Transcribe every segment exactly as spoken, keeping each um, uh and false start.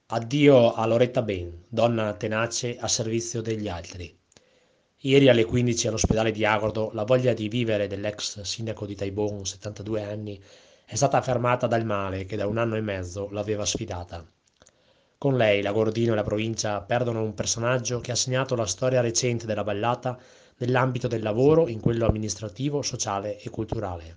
Addio a Loretta Ben, donna tenace a servizio degli altri. Ieri alle quindici all'ospedale di Agordo la voglia di vivere dell'ex sindaco di Taibon, settantadue anni, è stata fermata dal male che da un anno e mezzo l'aveva sfidata. Con lei l'Agordino e la provincia perdono un personaggio che ha segnato la storia recente della ballata nell'ambito del lavoro, in quello amministrativo, sociale e culturale.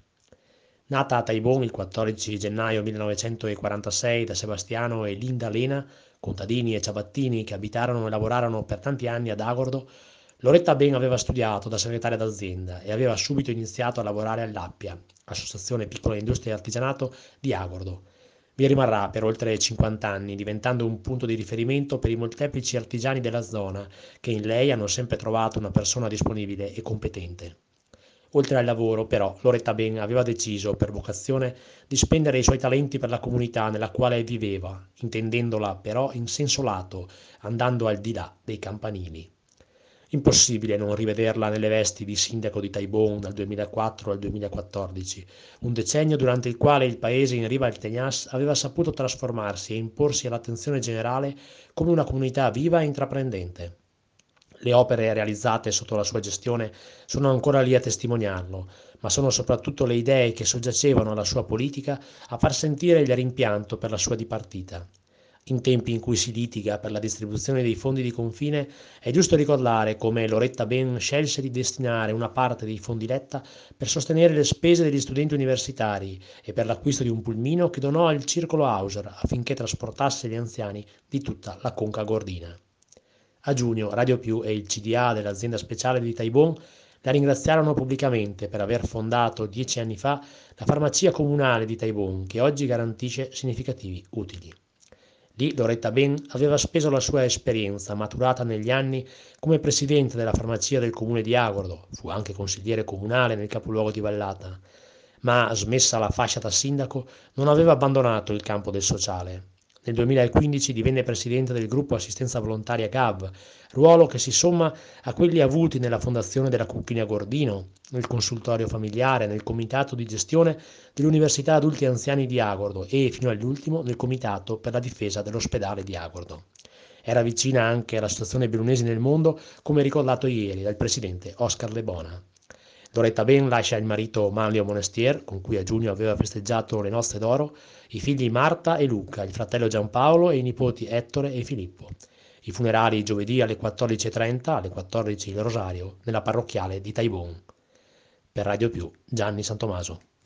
Nata a Taibon il quattordici gennaio millenovecentoquarantasei da Sebastiano e Linda Lena, contadini e ciabattini che abitarono e lavorarono per tanti anni ad Agordo, Loretta Ben aveva studiato da segretaria d'azienda e aveva subito iniziato a lavorare all'Appia, Associazione Piccola Industria e Artigianato di Agordo. Vi rimarrà per oltre cinquanta anni, diventando un punto di riferimento per i molteplici artigiani della zona che in lei hanno sempre trovato una persona disponibile e competente. Oltre al lavoro, però, Loretta Ben aveva deciso, per vocazione, di spendere i suoi talenti per la comunità nella quale viveva, intendendola però in senso lato, andando al di là dei campanili. Impossibile non rivederla nelle vesti di sindaco di Taibon dal duemilaquattro al duemilaquattordici, un decennio durante il quale il paese in riva al Tenas aveva saputo trasformarsi e imporsi all'attenzione generale come una comunità viva e intraprendente. Le opere realizzate sotto la sua gestione sono ancora lì a testimoniarlo, ma sono soprattutto le idee che soggiacevano alla sua politica a far sentire il rimpianto per la sua dipartita. In tempi in cui si litiga per la distribuzione dei fondi di confine, è giusto ricordare come Loretta Ben scelse di destinare una parte dei fondi Letta per sostenere le spese degli studenti universitari e per l'acquisto di un pulmino che donò al Circolo Hauser affinché trasportasse gli anziani di tutta la Conca Gordina. A giugno Radio Più e il C D A dell'azienda speciale di Taibon la ringraziarono pubblicamente per aver fondato dieci anni fa la farmacia comunale di Taibon, che oggi garantisce significativi utili. Lì Loretta Ben aveva speso la sua esperienza, maturata negli anni come presidente della farmacia del comune di Agordo, fu anche consigliere comunale nel capoluogo di Vallata, ma smessa la fascia da sindaco non aveva abbandonato il campo del sociale. Nel duemilaquindici divenne presidente del gruppo assistenza volontaria G A V, ruolo che si somma a quelli avuti nella fondazione della Cucchina Gordino, nel consultorio familiare, nel comitato di gestione dell'Università Adulti e Anziani di Agordo e, fino all'ultimo, nel comitato per la difesa dell'ospedale di Agordo. Era vicina anche alla situazione bellunesi nel mondo, come ricordato ieri dal presidente Oscar Lebona. Loretta Ben lascia il marito Manlio Monestier, con cui a giugno aveva festeggiato le nozze d'oro, i figli Marta e Luca, il fratello Giampaolo e i nipoti Ettore e Filippo. I funerali giovedì alle quattordici e trenta, alle quattordici il rosario, nella parrocchiale di Taibon. Per Radio Più, Gianni Santomaso.